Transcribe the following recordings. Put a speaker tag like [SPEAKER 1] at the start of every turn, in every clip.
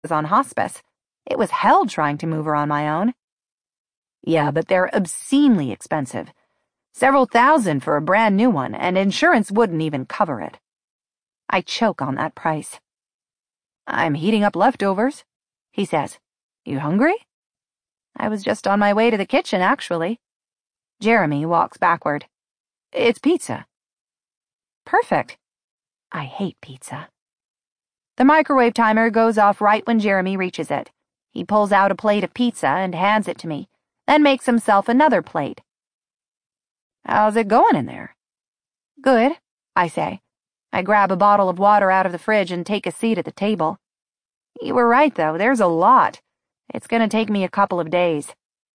[SPEAKER 1] was on hospice. It was hell trying to move her on my own. Yeah, but they're obscenely expensive. Several thousand for a brand new one, and insurance wouldn't even cover it. I choke on that price. I'm heating up leftovers, he says. You hungry? I was just on my way to the kitchen, actually. Jeremy walks backward. It's pizza. Perfect. I hate pizza. The microwave timer goes off right when Jeremy reaches it. He pulls out a plate of pizza and hands it to me, then makes himself another plate. How's it going in there? Good, I say. I grab a bottle of water out of the fridge and take a seat at the table. You were right, though. There's a lot. It's going to take me a couple of days.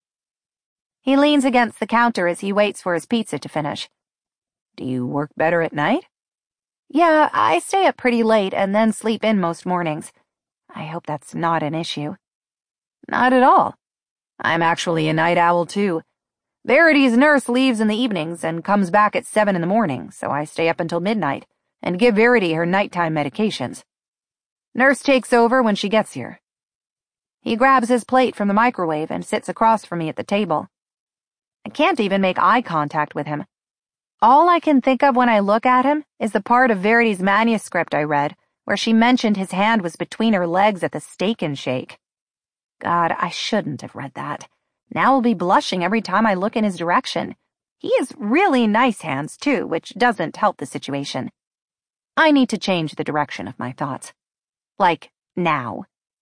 [SPEAKER 1] He leans against the counter as he waits for his pizza to finish. Do you work better at night? Yeah, I stay up pretty late and then sleep in most mornings. I hope that's not an issue. Not at all. I'm actually a night owl, too. Verity's nurse leaves in the evenings and comes back at 7 in the morning, so I stay up until midnight and give Verity her nighttime medications. Nurse takes over when she gets here. He grabs his plate from the microwave and sits across from me at the table. I can't even make eye contact with him. All I can think of when I look at him is the part of Verity's manuscript I read, where she mentioned his hand was between her legs at the Steak and Shake. God, I shouldn't have read that. Now I'll be blushing every time I look in his direction. He has really nice hands, too, which doesn't help the situation. I need to change the direction of my thoughts. Like, now.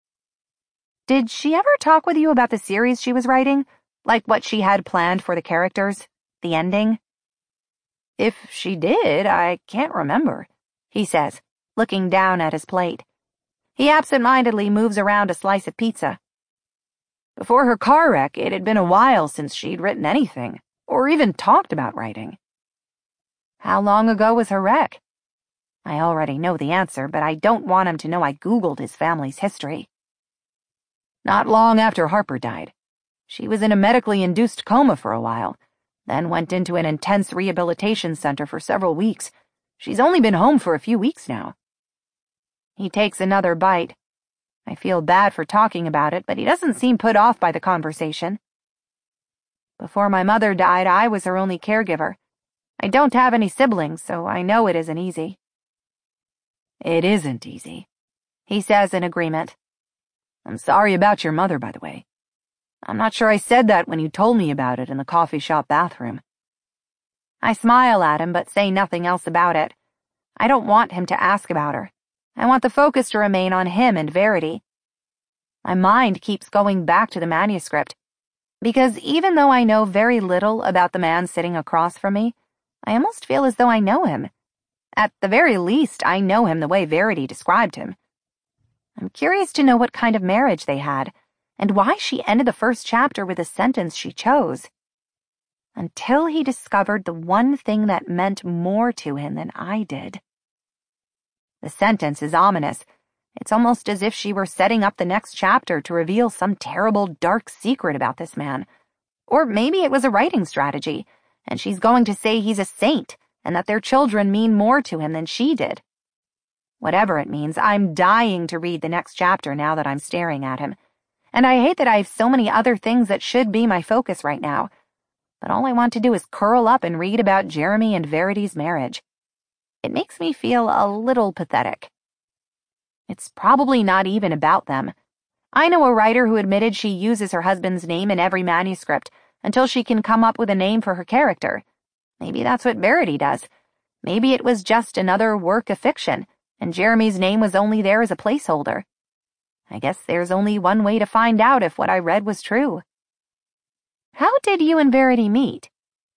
[SPEAKER 1] Did she ever talk with you about the series she was writing? Like what she had planned for the characters? The ending? If she did, I can't remember, he says, looking down at his plate. He absent-mindedly moves around a slice of pizza. Before her car wreck, it had been a while since she'd written anything, or even talked about writing. How long ago was her wreck? I already know the answer, but I don't want him to know I Googled his family's history. Not long after Harper died. She was in a medically induced coma for a while, then went into an intense rehabilitation center for several weeks. She's only been home for a few weeks now. He takes another bite. I feel bad for talking about it, but he doesn't seem put off by the conversation. Before my mother died, I was her only caregiver. I don't have any siblings, so I know it isn't easy. It isn't easy, he says in agreement. I'm sorry about your mother, by the way. I'm not sure I said that when you told me about it in the coffee shop bathroom. I smile at him, but say nothing else about it. I don't want him to ask about her. I want the focus to remain on him and Verity. My mind keeps going back to the manuscript, because even though I know very little about the man sitting across from me, I almost feel as though I know him. At the very least, I know him the way Verity described him. I'm curious to know what kind of marriage they had, and why she ended the first chapter with a sentence she chose. Until he discovered the one thing that meant more to him than I did. The sentence is ominous. It's almost as if she were setting up the next chapter to reveal some terrible, dark secret about this man. Or maybe it was a writing strategy, and she's going to say he's a saint, and that their children mean more to him than she did. Whatever it means, I'm dying to read the next chapter now that I'm staring at him. And I hate that I have so many other things that should be my focus right now. But all I want to do is curl up and read about Jeremy and Verity's marriage. It makes me feel a little pathetic. It's probably not even about them. I know a writer who admitted she uses her husband's name in every manuscript until she can come up with a name for her character. Maybe that's what Verity does. Maybe it was just another work of fiction, and Jeremy's name was only there as a placeholder. I guess there's only one way to find out if what I read was true. How did you and Verity meet?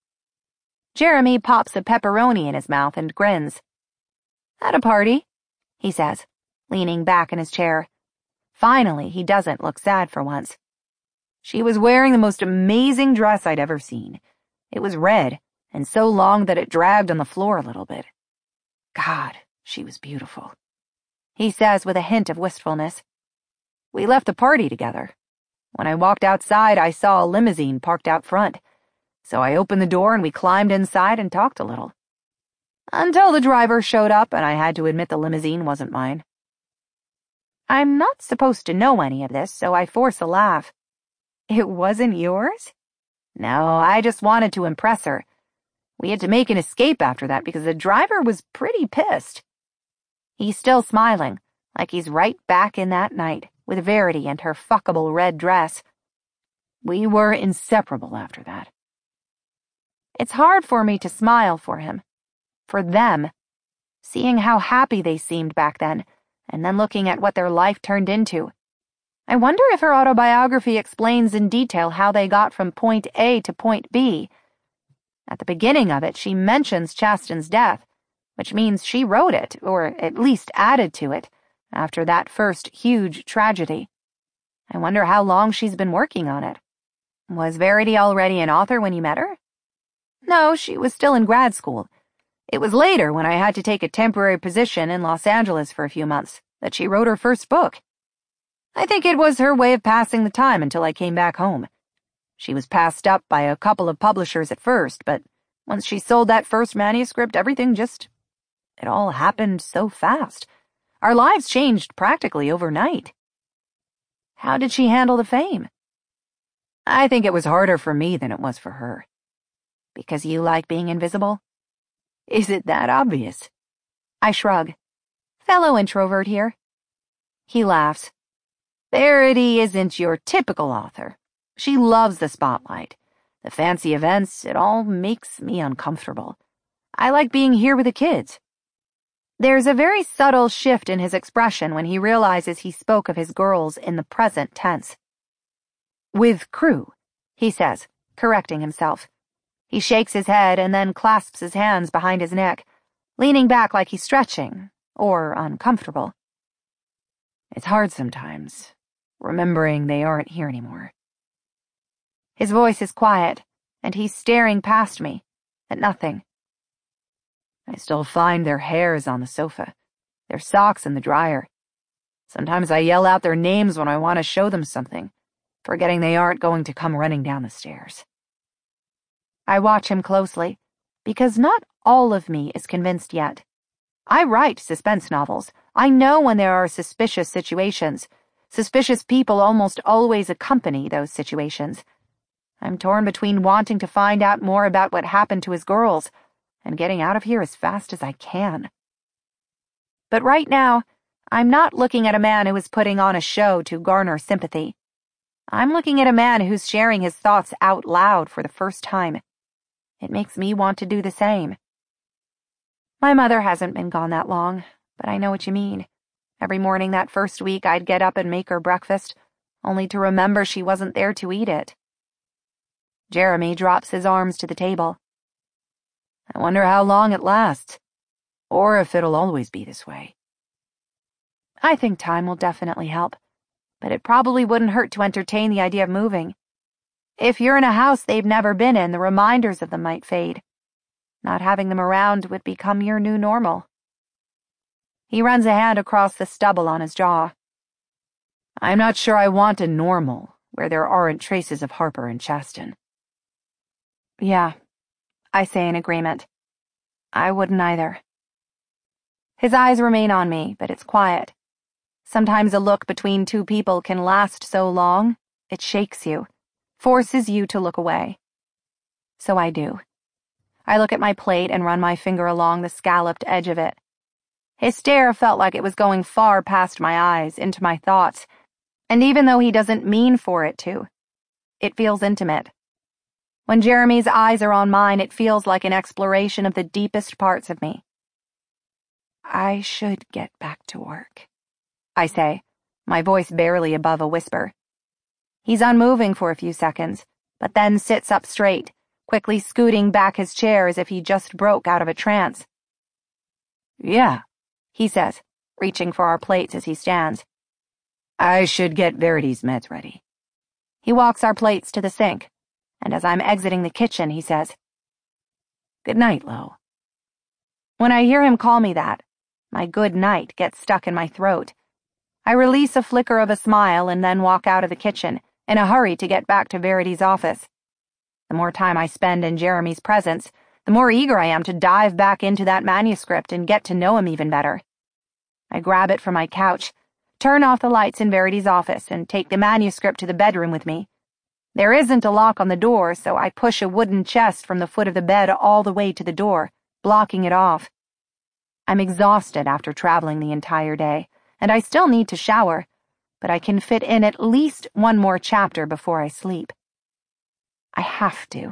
[SPEAKER 1] Jeremy pops a pepperoni in his mouth and grins. At a party, he says, leaning back in his chair. Finally, he doesn't look sad for once. She was wearing the most amazing dress I'd ever seen. It was red, and so long that it dragged on the floor a little bit. God, she was beautiful, he says with a hint of wistfulness. We left the party together. When I walked outside, I saw a limousine parked out front, so I opened the door and we climbed inside and talked a little. Until the driver showed up and I had to admit the limousine wasn't mine. I'm not supposed to know any of this, so I force a laugh. It wasn't yours? No, I just wanted to impress her. We had to make an escape after that because the driver was pretty pissed. He's still smiling, like he's right back in that night, with Verity and her fuckable red dress. We were inseparable after that. It's hard for me to smile for him. For them. Seeing how happy they seemed back then, and then looking at what their life turned into. I wonder if her autobiography explains in detail how they got from point A to point B. At the beginning of it, she mentions Chasten's death, which means she wrote it, or at least added to it, after that first huge tragedy. I wonder how long she's been working on it. Was Verity already an author when you met her? No, she was still in grad school. It was later, when I had to take a temporary position in Los Angeles for a few months, that she wrote her first book. I think it was her way of passing the time until I came back home. She was passed up by a couple of publishers at first, but once she sold that first manuscript, it all happened so fast. Our lives changed practically overnight. How did she handle the fame? I think it was harder for me than it was for her. Because you like being invisible? Is it that obvious? I shrug. Fellow introvert here. He laughs. Verity isn't your typical author. She loves the spotlight. The fancy events, it all makes me uncomfortable. I like being here with the kids. There's a very subtle shift in his expression when he realizes he spoke of his girls in the present tense. With Crew, he says, correcting himself. He shakes his head and then clasps his hands behind his neck, leaning back like he's stretching, or uncomfortable. It's hard sometimes, remembering they aren't here anymore. His voice is quiet, and he's staring past me, at nothing. I still find their hairs on the sofa, their socks in the dryer. Sometimes I yell out their names when I want to show them something, forgetting they aren't going to come running down the stairs. I watch him closely, because not all of me is convinced yet. I write suspense novels. I know when there are suspicious situations. Suspicious people almost always accompany those situations. I'm torn between wanting to find out more about what happened to his girls and getting out of here as fast as I can. But right now, I'm not looking at a man who is putting on a show to garner sympathy. I'm looking at a man who's sharing his thoughts out loud for the first time. It makes me want to do the same. My mother hasn't been gone that long, but I know what you mean. Every morning that first week I'd get up and make her breakfast, only to remember she wasn't there to eat it. Jeremy drops his arms to the table. I wonder how long it lasts, or if it'll always be this way. I think time will definitely help, but it probably wouldn't hurt to entertain the idea of moving. If you're in a house they've never been in, the reminders of them might fade. Not having them around would become your new normal. He runs a hand across the stubble on his jaw. I'm not sure I want a normal where there aren't traces of Harper and Chasten. Yeah, I say in agreement. I wouldn't either. His eyes remain on me, but it's quiet. Sometimes a look between two people can last so long, it shakes you, forces you to look away. So I do. I look at my plate and run my finger along the scalloped edge of it. His stare felt like it was going far past my eyes, into my thoughts, and even though he doesn't mean for it to, it feels intimate. When Jeremy's eyes are on mine, it feels like an exploration of the deepest parts of me. I should get back to work, I say, my voice barely above a whisper. He's unmoving for a few seconds, but then sits up straight, quickly scooting back his chair as if he just broke out of a trance. Yeah, he says, reaching for our plates as he stands. I should get Verity's meds ready. He walks our plates to the sink, and as I'm exiting the kitchen, he says, Good night, Lo. When I hear him call me that, my good night gets stuck in my throat. I release a flicker of a smile and then walk out of the kitchen, in a hurry to get back to Verity's office. The more time I spend in Jeremy's presence, the more eager I am to dive back into that manuscript and get to know him even better. I grab it from my couch, turn off the lights in Verity's office and take the manuscript to the bedroom with me. There isn't a lock on the door, so I push a wooden chest from the foot of the bed all the way to the door, blocking it off. I'm exhausted after traveling the entire day, and I still need to shower, but I can fit in at least one more chapter before I sleep. I have to.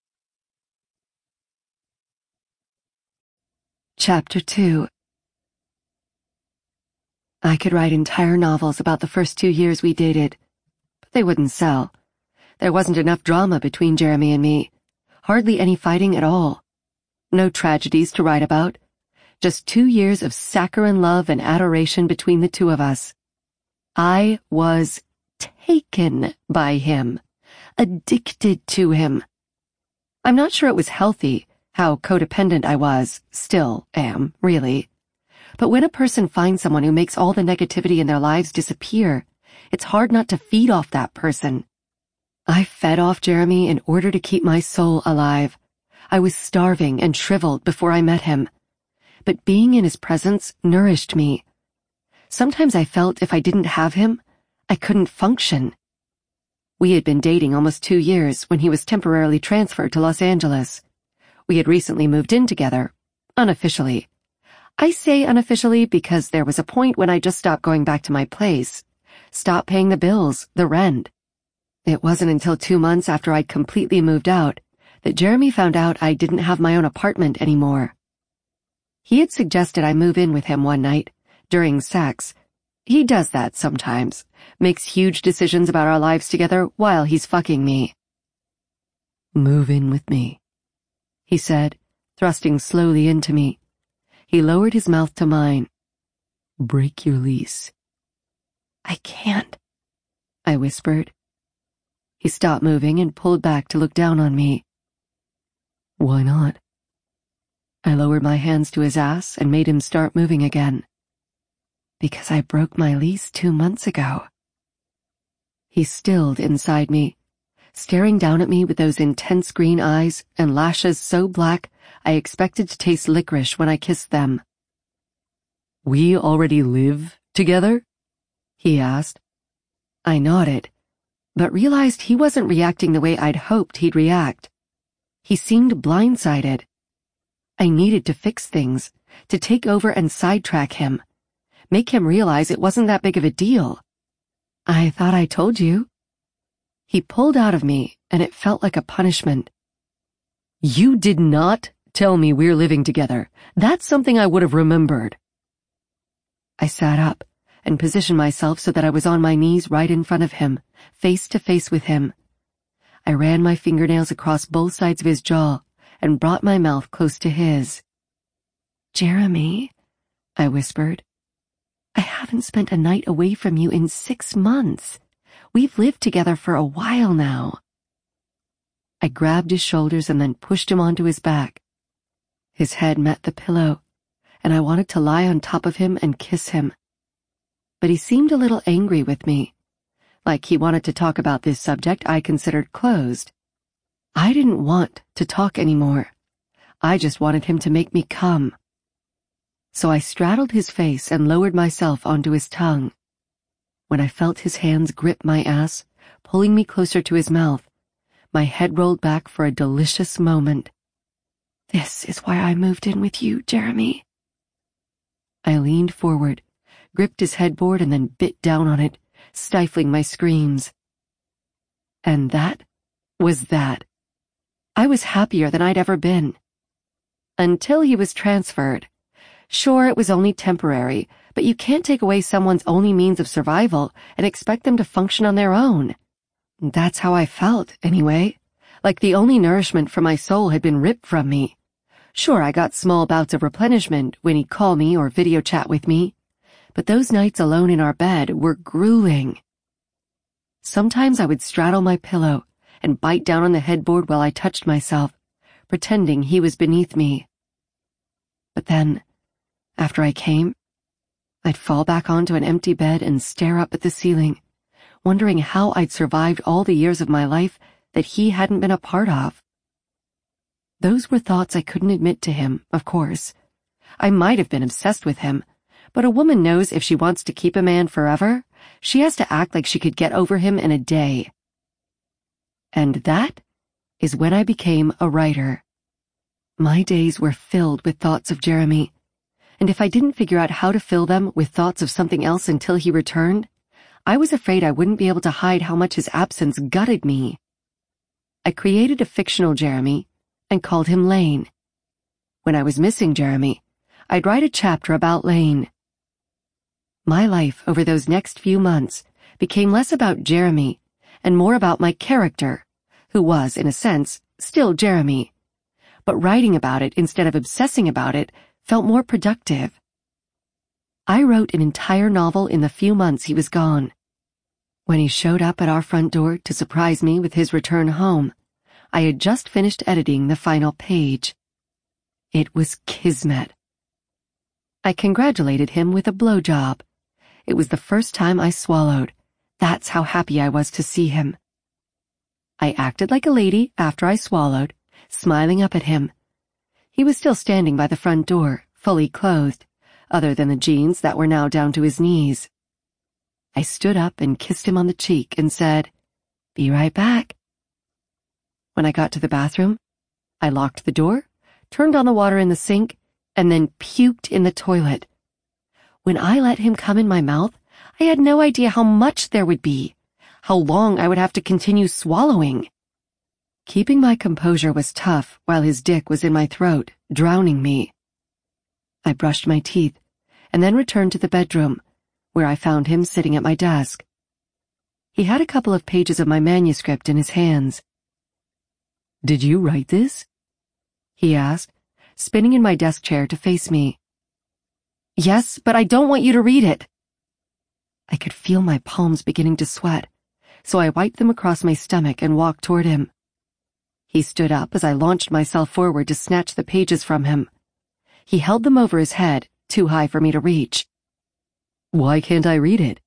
[SPEAKER 2] Chapter 2. I could write entire novels about the first 2 years we dated, but they wouldn't sell. There wasn't enough drama between Jeremy and me. Hardly any fighting at all. No tragedies to write about. Just 2 years of saccharine love and adoration between the two of us. I was taken by him. Addicted to him. I'm not sure it was healthy, how codependent I was, still am, really. But when a person finds someone who makes all the negativity in their lives disappear, it's hard not to feed off that person. I fed off Jeremy in order to keep my soul alive. I was starving and shriveled before I met him. But being in his presence nourished me. Sometimes I felt if I didn't have him, I couldn't function. We had been dating almost 2 years when he was temporarily transferred to Los Angeles. We had recently moved in together, unofficially. I say unofficially because there was a point when I just stopped going back to my place, stopped paying the bills, the rent. It wasn't until 2 months after I'd completely moved out that Jeremy found out I didn't have my own apartment anymore. He had suggested I move in with him one night, during sex. He does that sometimes, makes huge decisions about our lives together while he's fucking me. "Move in with me," he said, thrusting slowly into me. He lowered his mouth to mine. "Break your lease." "I can't," I whispered. He stopped moving and pulled back to look down on me. "Why not?" I lowered my hands to his ass and made him start moving again. "Because I broke my lease 2 months ago." He stilled inside me, staring down at me with those intense green eyes and lashes so black I expected to taste licorice when I kissed them. "We already live together?" he asked. I nodded, but realized he wasn't reacting the way I'd hoped he'd react. He seemed blindsided. I needed to fix things, to take over and sidetrack him, make him realize it wasn't that big of a deal. "I thought I told you." He pulled out of me, and it felt like a punishment. "You did not tell me we're living together. That's something I would have remembered." I sat up and positioned myself so that I was on my knees right in front of him, face to face with him. I ran my fingernails across both sides of his jaw and brought my mouth close to his. "Jeremy," I whispered, "I haven't spent a night away from you in 6 months. We've lived together for a while now." I grabbed his shoulders and then pushed him onto his back. His head met the pillow, and I wanted to lie on top of him and kiss him. But he seemed a little angry with me, like he wanted to talk about this subject I considered closed. I didn't want to talk anymore. I just wanted him to make me come. So I straddled his face and lowered myself onto his tongue. When I felt his hands grip my ass, pulling me closer to his mouth, my head rolled back for a delicious moment. "This is why I moved in with you, Jeremy." I leaned forward, gripped his headboard and then bit down on it, stifling my screams. And that was that. I was happier than I'd ever been. Until he was transferred. Sure, it was only temporary, but you can't take away someone's only means of survival and expect them to function on their own. That's how I felt, anyway, like the only nourishment for my soul had been ripped from me. Sure, I got small bouts of replenishment when he'd call me or video chat with me, but those nights alone in our bed were grueling. Sometimes I would straddle my pillow and bite down on the headboard while I touched myself, pretending he was beneath me. But then, after I came, I'd fall back onto an empty bed and stare up at the ceiling, wondering how I'd survived all the years of my life that he hadn't been a part of. Those were thoughts I couldn't admit to him, of course. I might have been obsessed with him, But a woman knows if she wants to keep a man forever, she has to act like she could get over him in a day. And that is when I became a writer. My days were filled with thoughts of Jeremy, and if I didn't figure out how to fill them with thoughts of something else until he returned, I was afraid I wouldn't be able to hide how much his absence gutted me. I created a fictional Jeremy and called him Lane. When I was missing Jeremy, I'd write a chapter about Lane. My life over those next few months became less about Jeremy and more about my character, who was, in a sense, still Jeremy. But writing about it instead of obsessing about it felt more productive. I wrote an entire novel in the few months he was gone. When he showed up at our front door to surprise me with his return home, I had just finished editing the final page. It was kismet. I congratulated him with a blowjob. It was the first time I swallowed. That's how happy I was to see him. I acted like a lady after I swallowed, smiling up at him. He was still standing by the front door, fully clothed, other than the jeans that were now down to his knees. I stood up and kissed him on the cheek and said, "Be right back." When I got to the bathroom, I locked the door, turned on the water in the sink, and then puked in the toilet. When I let him come in my mouth, I had no idea how much there would be, how long I would have to continue swallowing. Keeping my composure was tough while his dick was in my throat, drowning me. I brushed my teeth and then returned to the bedroom, where I found him sitting at my desk. He had a couple of pages of my manuscript in his hands. "Did you write this?" he asked, spinning in my desk chair to face me. "Yes, but I don't want you to read it." I could feel my palms beginning to sweat, so I wiped them across my stomach and walked toward him. He stood up as I launched myself forward to snatch the pages from him. He held them over his head, too high for me to reach. "Why can't I read it?"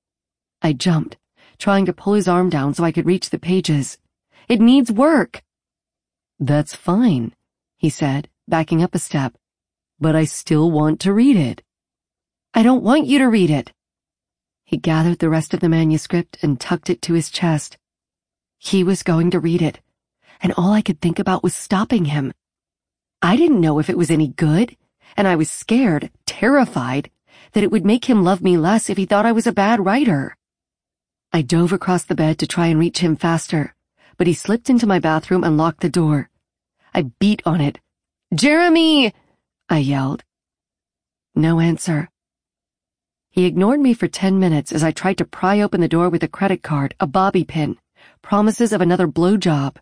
[SPEAKER 2] I jumped, trying to pull his arm down so I could reach the pages. "It needs work." "That's fine," he said, backing up a step. "But I still want to read it." "I don't want you to read it." He gathered the rest of the manuscript and tucked it to his chest. He was going to read it, and all I could think about was stopping him. I didn't know if it was any good, and I was scared, terrified, that it would make him love me less if he thought I was a bad writer. I dove across the bed to try and reach him faster, but he slipped into my bathroom and locked the door. I beat on it. "Jeremy!" I yelled. No answer. He ignored me for 10 minutes as I tried to pry open the door with a credit card, a bobby pin, promises of another blowjob.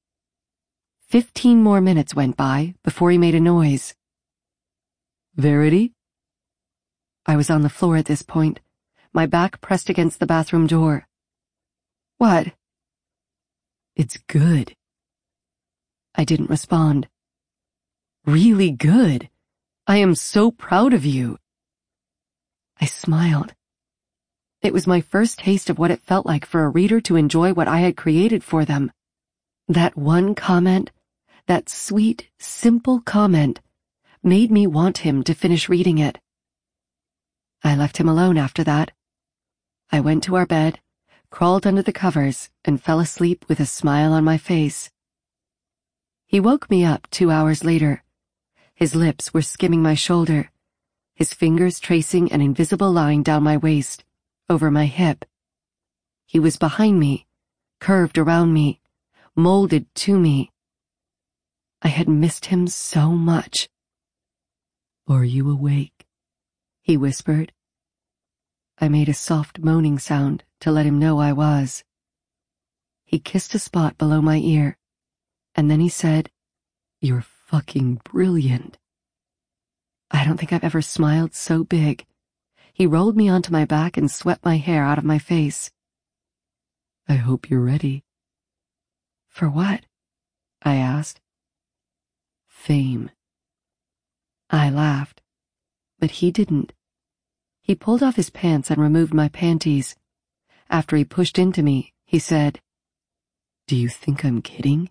[SPEAKER 2] 15 more minutes went by before he made a noise. "Verity?" I was on the floor at this point, my back pressed against the bathroom door. "What?" "It's good." I didn't respond. "Really good. I am so proud of you." I smiled. It was my first taste of what it felt like for a reader to enjoy what I had created for them. That one comment, that sweet, simple comment, made me want him to finish reading it. I left him alone after that. I went to our bed, crawled under the covers, and fell asleep with a smile on my face. He woke me up 2 hours later. His lips were skimming my shoulder, his fingers tracing an invisible line down my waist, over my hip. He was behind me, curved around me, molded to me. I had missed him so much. "Are you awake?" he whispered. I made a soft moaning sound to let him know I was. He kissed a spot below my ear, and then he said, "You're fucking brilliant." I don't think I've ever smiled so big. He rolled me onto my back and swept my hair out of my face. "I hope you're ready." "For what?" I asked. "Fame." I laughed, but he didn't. He pulled off his pants and removed my panties. After he pushed into me, he said, "Do you think I'm kidding?"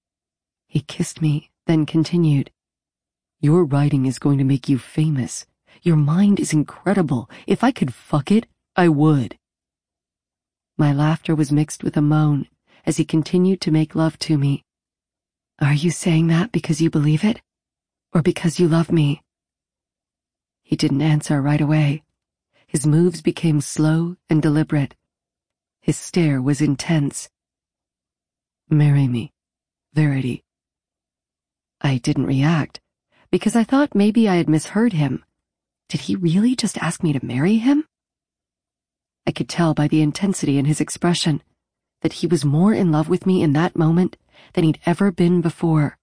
[SPEAKER 2] He kissed me, then continued, "Your writing is going to make you famous. Your mind is incredible. If I could fuck it, I would. My laughter was mixed with a moan as he continued to make love to me. Are you saying that because you believe it? Or because you love me? He didn't answer right away. His moves became slow and deliberate. His stare was intense. Marry me, Verity. I didn't react, because I thought maybe I had misheard him. Did he really just ask me to marry him? I could tell by the intensity in his expression that he was more in love with me in that moment than he'd ever been before.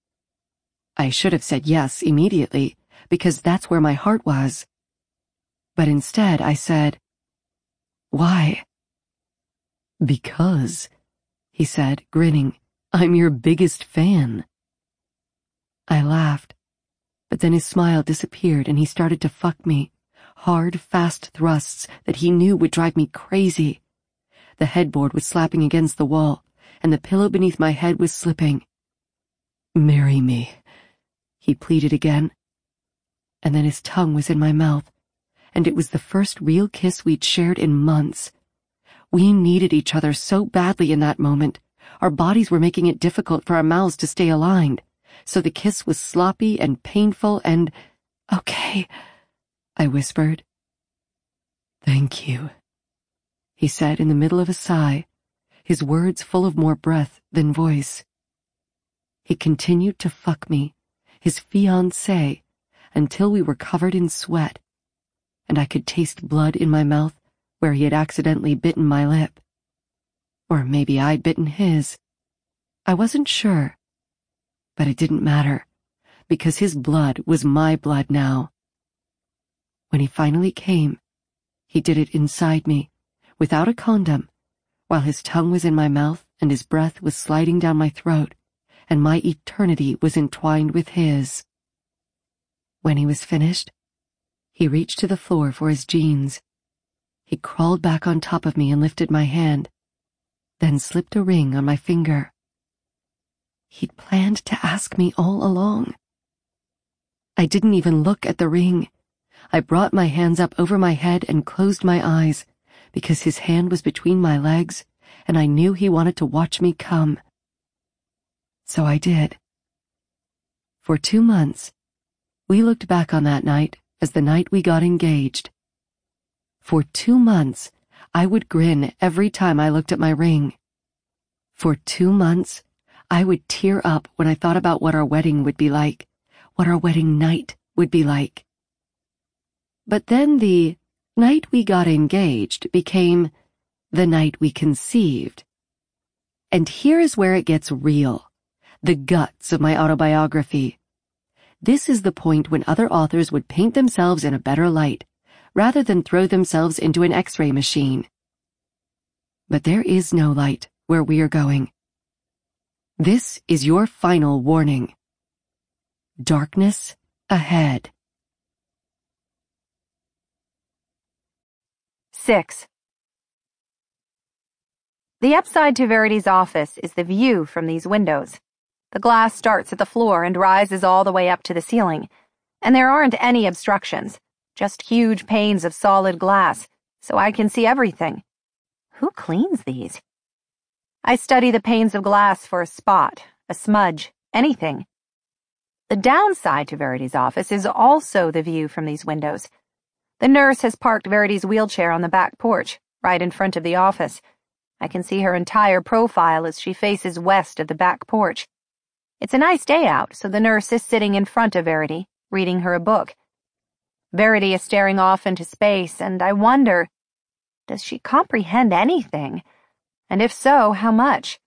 [SPEAKER 2] I should have said yes immediately, because that's where my heart was. But instead I said, "Why?" "Because," he said, grinning, "I'm your biggest fan." I laughed, but then his smile disappeared and he started to fuck me, hard, fast thrusts that he knew would drive me crazy. The headboard was slapping against the wall, and the pillow beneath my head was slipping. "Marry me," he pleaded again. And then his tongue was in my mouth, and it was the first real kiss we'd shared in months. We needed each other so badly in that moment. Our bodies were making it difficult for our mouths to stay aligned, so the kiss was sloppy and painful and... "Okay," I whispered. "Thank you," he said in the middle of a sigh, his words full of more breath than voice. He continued to fuck me, his fiancée, until we were covered in sweat, and I could taste blood in my mouth where he had accidentally bitten my lip. Or maybe I'd bitten his. I wasn't sure. But it didn't matter, because his blood was my blood now. When he finally came, he did it inside me, without a condom, while his tongue was in my mouth and his breath was sliding down my throat, and my eternity was entwined with his. When he was finished, he reached to the floor for his jeans. He crawled back on top of me and lifted my hand, then slipped a ring on my finger. He'd planned to ask me all along. I didn't even look at the ring. I brought my hands up over my head and closed my eyes, because his hand was between my legs, and I knew he wanted to watch me come. So I did. For 2 months, we looked back on that night as the night we got engaged. For 2 months, I would grin every time I looked at my ring. For 2 months, I would tear up when I thought about what our wedding would be like, what our wedding night would be like. But then the night we got engaged became the night we conceived. And here is where it gets real, the guts of my autobiography. This is the point when other authors would paint themselves in a better light, rather than throw themselves into an X-ray machine. But there is no light where we are going. This is your final warning. Darkness ahead.
[SPEAKER 1] 6. The upside to Verity's office is the view from these windows. The glass starts at the floor and rises all the way up to the ceiling, and there aren't any obstructions, just huge panes of solid glass, so I can see everything. Who cleans these? I study the panes of glass for a spot, a smudge, anything. The downside to Verity's office is also the view from these windows. The nurse has parked Verity's wheelchair on the back porch, right in front of the office. I can see her entire profile as she faces west of the back porch. It's a nice day out, so the nurse is sitting in front of Verity, reading her a book. Verity is staring off into space, and I wonder, does she comprehend anything? And if so, how much?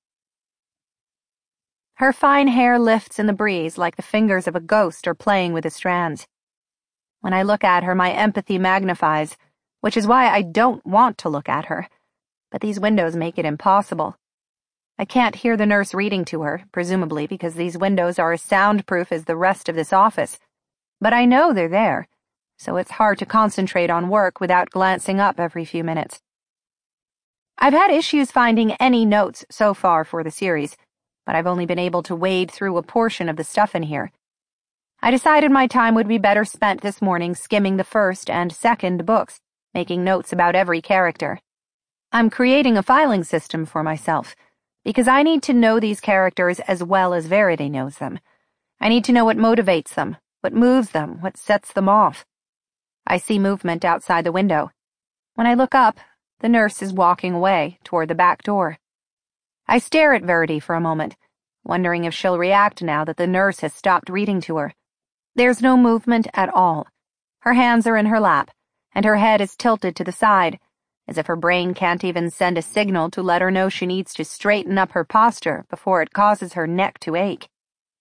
[SPEAKER 1] Her fine hair lifts in the breeze like the fingers of a ghost are playing with the strands. When I look at her, my empathy magnifies, which is why I don't want to look at her. But these windows make it impossible. I can't hear the nurse reading to her, presumably because these windows are as soundproof as the rest of this office. But I know they're there, so it's hard to concentrate on work without glancing up every few minutes. I've had issues finding any notes so far for the series, but I've only been able to wade through a portion of the stuff in here. I decided my time would be better spent this morning skimming the first and second books, making notes about every character. I'm creating a filing system for myself, because I need to know these characters as well as Verity knows them. I need to know what motivates them, what moves them, what sets them off. I see movement outside the window. When I look up, the nurse is walking away toward the back door. I stare at Verity for a moment, wondering if she'll react now that the nurse has stopped reading to her. There's no movement at all. Her hands are in her lap, and her head is tilted to the side, as if her brain can't even send a signal to let her know she needs to straighten up her posture before it causes her neck to ache.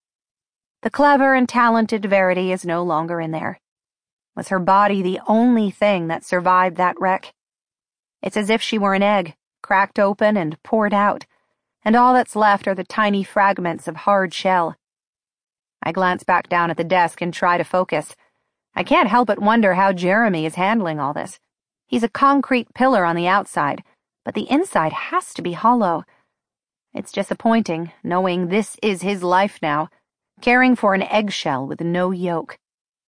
[SPEAKER 1] The clever and talented Verity is no longer in there. Was her body the only thing that survived that wreck? It's as if she were an egg, cracked open and poured out, and all that's left are the tiny fragments of hard shell. I glance back down at the desk and try to focus. I can't help but wonder how Jeremy is handling all this. He's a concrete pillar on the outside, but the inside has to be hollow. It's disappointing, knowing this is his life now, caring for an eggshell with no yolk.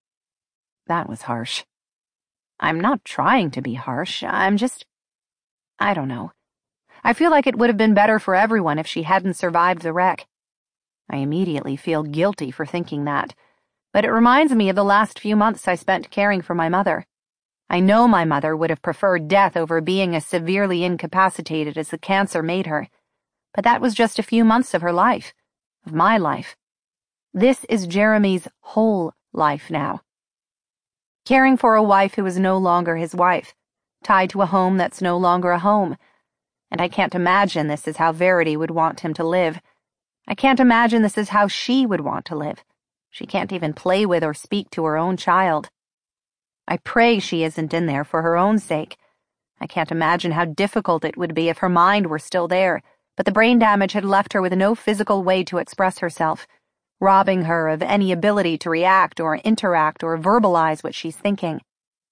[SPEAKER 1] That was harsh. I'm not trying to be harsh, I don't know. I feel like it would have been better for everyone if she hadn't survived the wreck. I immediately feel guilty for thinking that, but it reminds me of the last few months I spent caring for my mother. I know my mother would have preferred death over being as severely incapacitated as the cancer made her, but that was just a few months of her life, of my life. This is Jeremy's whole life now. Caring for a wife who is no longer his wife, tied to a home that's no longer a home, and I can't imagine this is how Verity would want him to live. I can't imagine this is how she would want to live. She can't even play with or speak to her own child. I pray she isn't in there for her own sake. I can't imagine how difficult it would be if her mind were still there, but the brain damage had left her with no physical way to express herself, robbing her of any ability to react or interact or verbalize what she's thinking.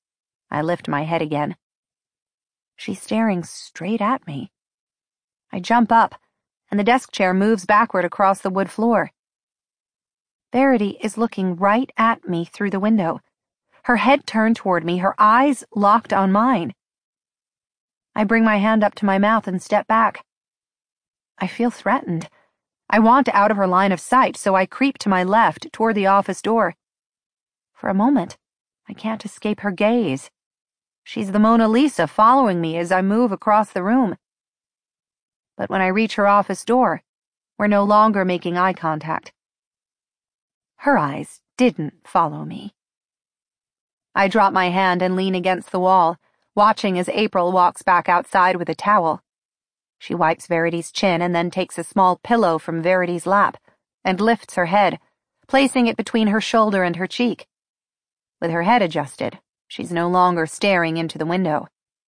[SPEAKER 1] I lift my head again. She's staring straight at me. I jump up, and the desk chair moves backward across the wood floor. Verity is looking right at me through the window, her head turned toward me, her eyes locked on mine. I bring my hand up to my mouth and step back. I feel threatened. I want out of her line of sight, so I creep to my left toward the office door. For a moment, I can't escape her gaze. She's the Mona Lisa following me as I move across the room. But when I reach her office door, we're no longer making eye contact. Her eyes didn't follow me. I drop my hand and lean against the wall, watching as April walks back outside with a towel. She wipes Verity's chin and then takes a small pillow from Verity's lap and lifts her head, placing it between her shoulder and her cheek. With her head adjusted, she's no longer staring into the window.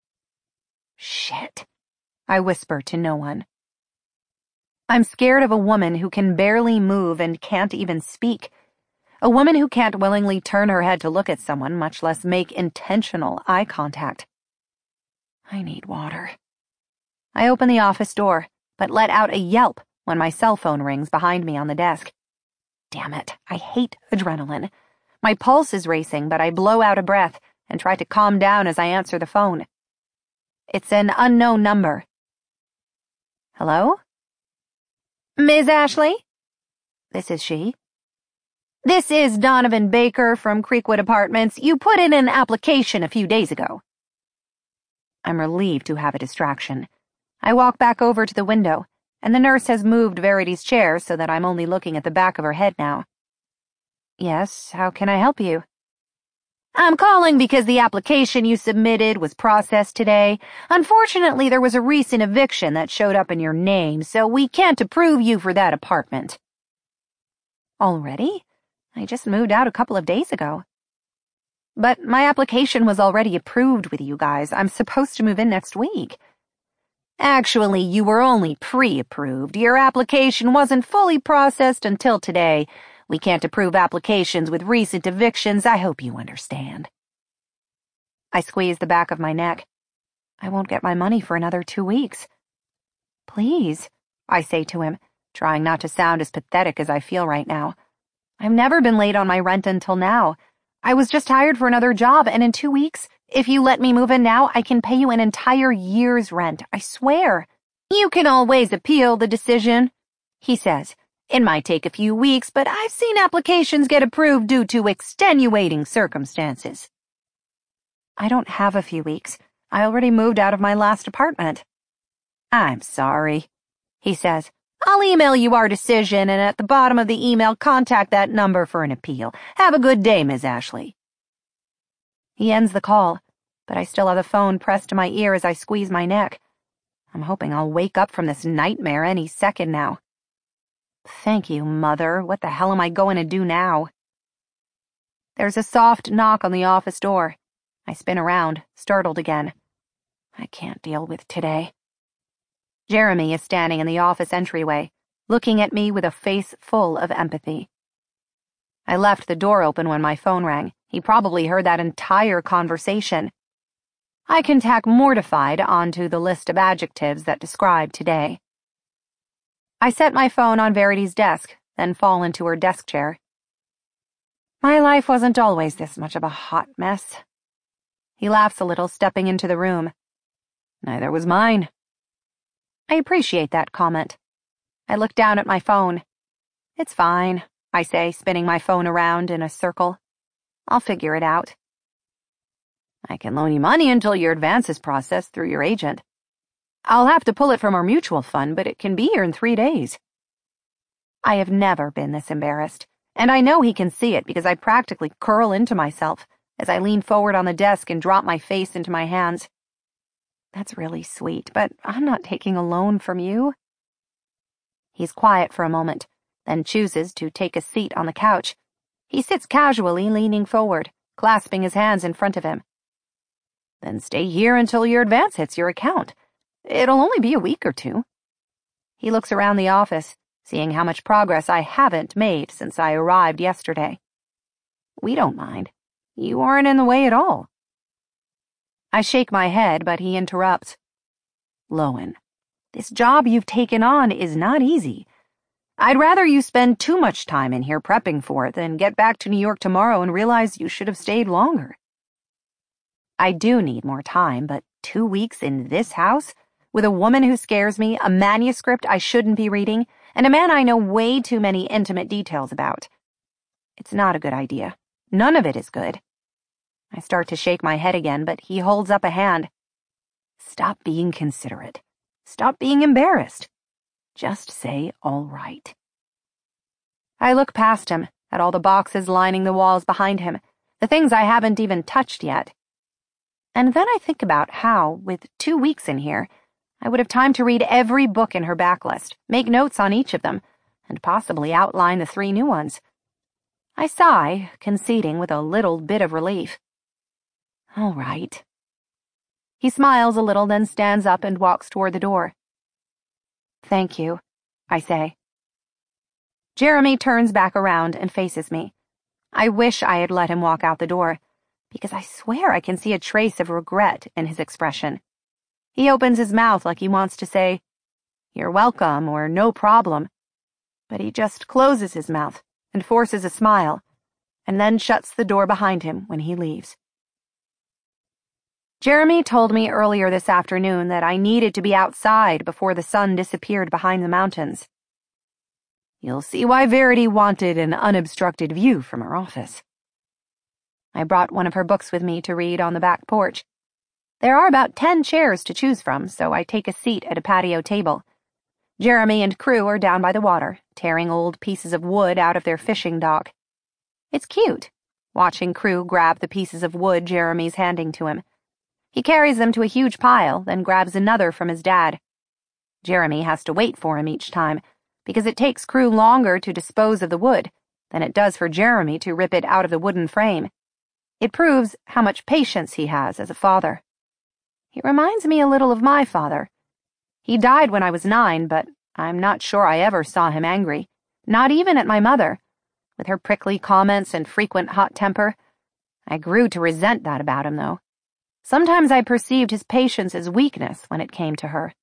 [SPEAKER 1] Shit, I whisper to no one. I'm scared of a woman who can barely move and can't even speak. A woman who can't willingly turn her head to look at someone, much less make intentional eye contact. I need water. I open the office door, but let out a yelp when my cell phone rings behind me on the desk. Damn it, I hate adrenaline. My pulse is racing, but I blow out a breath and try to calm down as I answer the phone. It's an unknown number. Hello? Ms. Ashley? This is she. This is Donovan Baker from Creekwood Apartments. You put in an application a few days ago. I'm relieved to have a distraction. I walk back over to the window, and the nurse has moved Verity's chair so that I'm only looking at the back of her head now. Yes, how can I help you? I'm calling because the application you submitted was processed today. Unfortunately, there was a recent eviction that showed up in your name, so we can't approve you for that apartment. Already? I just moved out a couple of days ago. But my application was already approved with you guys. I'm supposed to move in next week. Actually, you were only pre-approved. Your application wasn't fully processed until today. We can't approve applications with recent evictions. I hope you understand. I squeeze the back of my neck. I won't get my money for another 2 weeks. Please, I say to him, trying not to sound as pathetic as I feel right now. I've never been late on my rent until now. I was just hired for another job, and in 2 weeks, if you let me move in now, I can pay you an entire year's rent, I swear. You can always appeal the decision, he says. It might take a few weeks, but I've seen applications get approved due to extenuating circumstances. I don't have a few weeks. I already moved out of my last apartment. I'm sorry, he says. I'll email you our decision, and at the bottom of the email, contact that number for an appeal. Have a good day, Ms. Ashley. He ends the call, but I still have the phone pressed to my ear as I squeeze my neck. I'm hoping I'll wake up from this nightmare any second now. Thank you, Mother. What the hell am I going to do now? There's a soft knock on the office door. I spin around, startled again. I can't deal with today. Jeremy is standing in the office entryway, looking at me with a face full of empathy. I left the door open when my phone rang. He probably heard that entire conversation. I can tack mortified onto the list of adjectives that describe today. I set my phone on Verity's desk, then fall into her desk chair. My life wasn't always this much of a hot mess. He laughs a little, stepping into the room. Neither was mine. I appreciate that comment. I look down at my phone. It's fine, I say, spinning my phone around in a circle. I'll figure it out. I can loan you money until your advance is processed through your agent. I'll have to pull it from our mutual fund, but it can be here in 3 days. I have never been this embarrassed, and I know he can see it because I practically curl into myself as I lean forward on the desk and drop my face into my hands. That's really sweet, but I'm not taking a loan from you. He's quiet for a moment, then chooses to take a seat on the couch. He sits casually, leaning forward, clasping his hands in front of him. Then stay here until your advance hits your account. It'll only be a week or 2. He looks around the office, seeing how much progress I haven't made since I arrived yesterday. We don't mind. You aren't in the way at all. I shake my head, but he interrupts. Lowen, this job you've taken on is not easy. I'd rather you spend too much time in here prepping for it than get back to New York tomorrow and realize you should have stayed longer. I do need more time, but 2 weeks in this house, with a woman who scares me, a manuscript I shouldn't be reading, and a man I know way too many intimate details about. It's not a good idea. None of it is good. I start to shake my head again, but he holds up a hand. Stop being considerate. Stop being embarrassed. Just say all right. I look past him, at all the boxes lining the walls behind him, the things I haven't even touched yet. And then I think about how, with 2 weeks in here, I would have time to read every book in her backlist, make notes on each of them, and possibly outline the 3 new ones. I sigh, conceding with a little bit of relief. All right. He smiles a little, then stands up and walks toward the door. Thank you, I say. Jeremy turns back around and faces me. I wish I had let him walk out the door, because I swear I can see a trace of regret in his expression. He opens his mouth like he wants to say, "You're welcome," or "no problem," but he just closes his mouth and forces a smile, and then shuts the door behind him when he leaves. Jeremy told me earlier this afternoon that I needed to be outside before the sun disappeared behind the mountains. You'll see why Verity wanted an unobstructed view from her office. I brought one of her books with me to read on the back porch. There are about 10 chairs to choose from, so I take a seat at a patio table. Jeremy and crew are down by the water, tearing old pieces of wood out of their fishing dock. It's cute, watching crew grab the pieces of wood Jeremy's handing to him. He carries them to a huge pile, then grabs another from his dad. Jeremy has to wait for him each time, because it takes crew longer to dispose of the wood than it does for Jeremy to rip it out of the wooden frame. It proves how much patience he has as a father. He reminds me a little of my father. He died when I was 9, but I'm not sure I ever saw him angry, not even at my mother, with her prickly comments and frequent hot temper. I grew to resent that about him, though. Sometimes I perceived his patience as weakness when it came to her.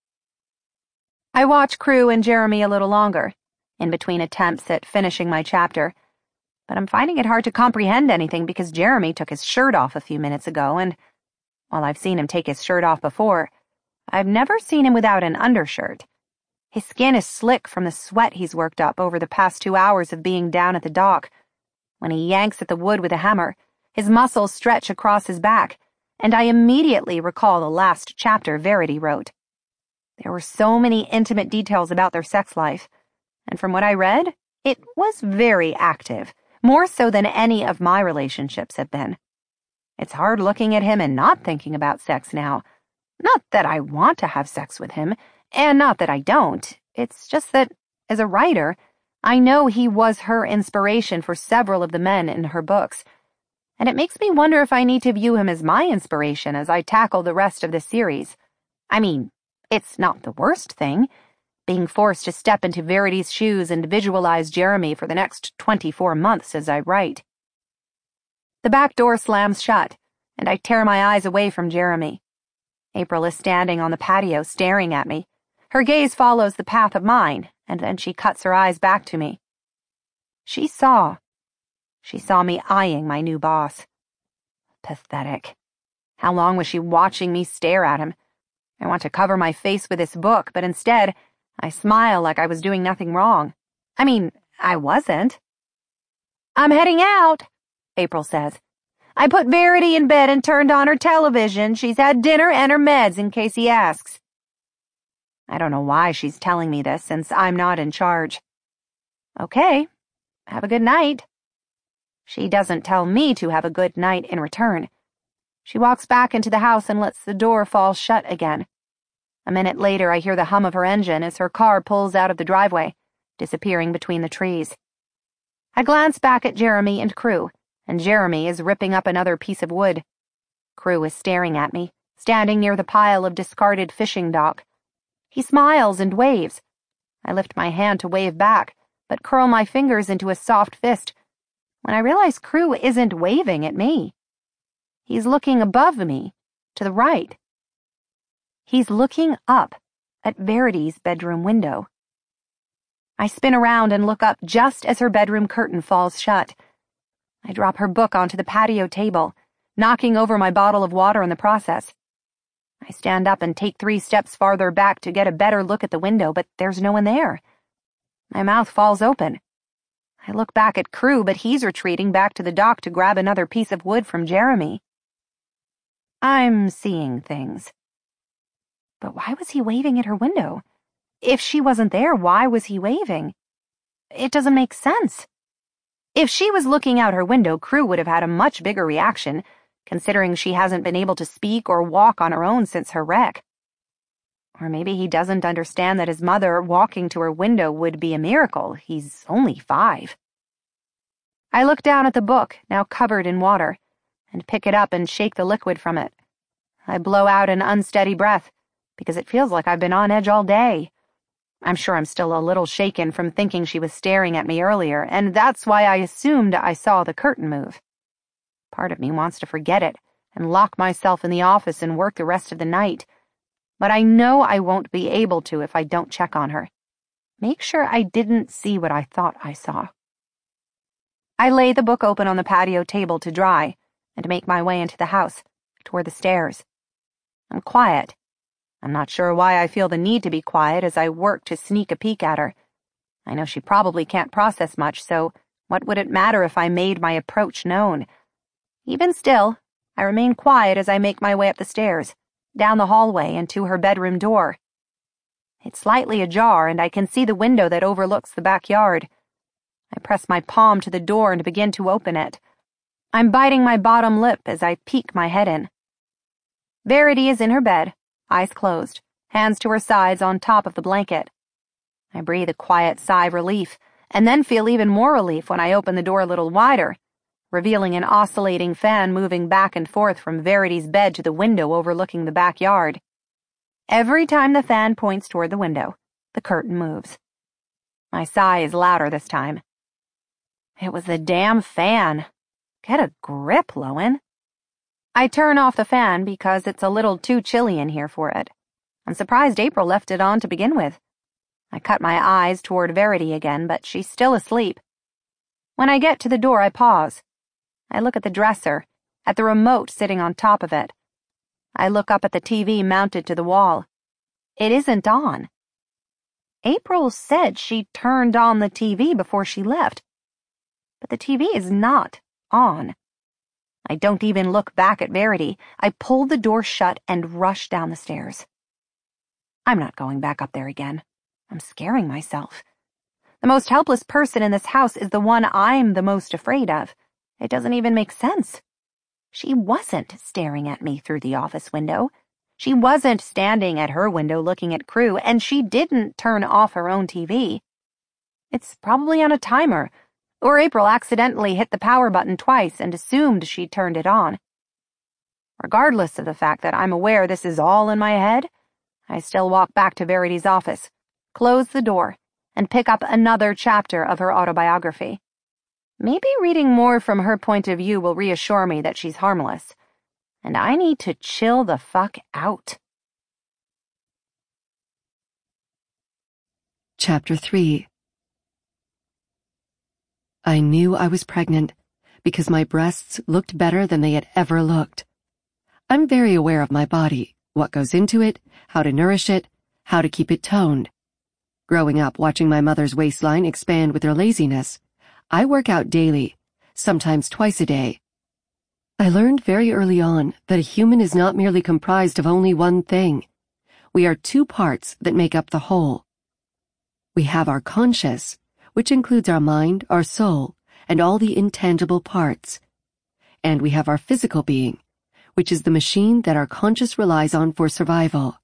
[SPEAKER 1] I watch Crew and Jeremy a little longer, in between attempts at finishing my chapter, But I'm finding it hard to comprehend anything because Jeremy took his shirt off a few minutes ago, and while I've seen him take his shirt off before, I've never seen him without an undershirt. His skin is slick from the sweat he's worked up over the past 2 hours of being down at the dock. When he yanks at the wood with a hammer, his muscles stretch across his back, and I immediately recall the last chapter Verity wrote. There were so many intimate details about their sex life, and from what I read, it was very active, more so than any of my relationships have been. It's hard looking at him and not thinking about sex now. Not that I want to have sex with him, and not that I don't. It's just that, as a writer, I know he was her inspiration for several of the men in her books, and it makes me wonder if I need to view him as my inspiration as I tackle the rest of the series. I mean, it's not the worst thing, being forced to step into Verity's shoes and visualize Jeremy for the next 24 months as I write. The back door slams shut, and I tear my eyes away from Jeremy. April is standing on the patio staring at me. Her gaze follows the path of mine, and then she cuts her eyes back to me. She saw me eyeing my new boss. Pathetic. How long was she watching me stare at him? I want to cover my face with this book, but instead, I smile like I was doing nothing wrong. I mean, I wasn't. I'm heading out, April says. I put Verity in bed and turned on her television. She's had dinner and her meds in case he asks. I don't know why she's telling me this since I'm not in charge. Okay, have a good night. She doesn't tell me to have a good night in return. She walks back into the house and lets the door fall shut again. A minute later, I hear the hum of her engine as her car pulls out of the driveway, disappearing between the trees. I glance back at Jeremy and Crew, and Jeremy is ripping up another piece of wood. Crew is staring at me, standing near the pile of discarded fishing dock. He smiles and waves. I lift my hand to wave back, but curl my fingers into a soft fist when I realize Crew isn't waving at me. He's looking above me, to the right. He's looking up at Verity's bedroom window. I spin around and look up just as her bedroom curtain falls shut. I drop her book onto the patio table, knocking over my bottle of water in the process. I stand up and take 3 steps farther back to get a better look at the window, but there's no one there. My mouth falls open. I look back at Crew, but he's retreating back to the dock to grab another piece of wood from Jeremy. I'm seeing things. But why was he waving at her window? If she wasn't there, why was he waving? It doesn't make sense. If she was looking out her window, Crew would have had a much bigger reaction, considering she hasn't been able to speak or walk on her own since her wreck. Or maybe he doesn't understand that his mother walking to her window would be a miracle. He's only 5. I look down at the book, now covered in water, and pick it up and shake the liquid from it. I blow out an unsteady breath, because it feels like I've been on edge all day. I'm sure I'm still a little shaken from thinking she was staring at me earlier, and that's why I assumed I saw the curtain move. Part of me wants to forget it and lock myself in the office and work the rest of the night, but I know I won't be able to if I don't check on her. Make sure I didn't see what I thought I saw. I lay the book open on the patio table to dry and make my way into the house, toward the stairs. I'm quiet. I'm not sure why I feel the need to be quiet as I work to sneak a peek at her. I know she probably can't process much, so what would it matter if I made my approach known? Even still, I remain quiet as I make my way up the stairs, down the hallway and to her bedroom door. It's slightly ajar, and I can see the window that overlooks the backyard. I press my palm to the door and begin to open it. I'm biting my bottom lip as I peek my head in. Verity is in her bed, eyes closed, hands to her sides on top of the blanket. I breathe a quiet sigh of relief, and then feel even more relief when I open the door a little wider, revealing an oscillating fan moving back and forth from Verity's bed to the window overlooking the backyard. Every time the fan points toward the window, the curtain moves. My sigh is louder this time. It was the damn fan. Get a grip, Lowen. I turn off the fan because it's a little too chilly in here for it. I'm surprised April left it on to begin with. I cut my eyes toward Verity again, but she's still asleep. When I get to the door, I pause. I look at the dresser, at the remote sitting on top of it. I look up at the TV mounted to the wall. It isn't on. April said she turned on the TV before she left, but the TV is not on. I don't even look back at Verity. I pull the door shut and rush down the stairs. I'm not going back up there again. I'm scaring myself. The most helpless person in this house is the one I'm the most afraid of. It doesn't even make sense. She wasn't staring at me through the office window. She wasn't standing at her window looking at Crew, and she didn't turn off her own TV. It's probably on a timer, or April accidentally hit the power button twice and assumed she'd turned it on. Regardless of the fact that I'm aware this is all in my head, I still walk back to Verity's office, close the door, and pick up another chapter of her autobiography. Maybe reading more from her point of view will reassure me that she's harmless, and I need to chill the fuck out.
[SPEAKER 2] Chapter 3. I knew I was pregnant because my breasts looked better than they had ever looked. I'm very aware of my body, what goes into it, how to nourish it, how to keep it toned. Growing up watching my mother's waistline expand with her laziness, I work out daily, sometimes twice a day. I learned very early on that a human is not merely comprised of only one thing. We are two parts that make up the whole. We have our conscious, which includes our mind, our soul, and all the intangible parts. And we have our physical being, which is the machine that our conscious relies on for survival.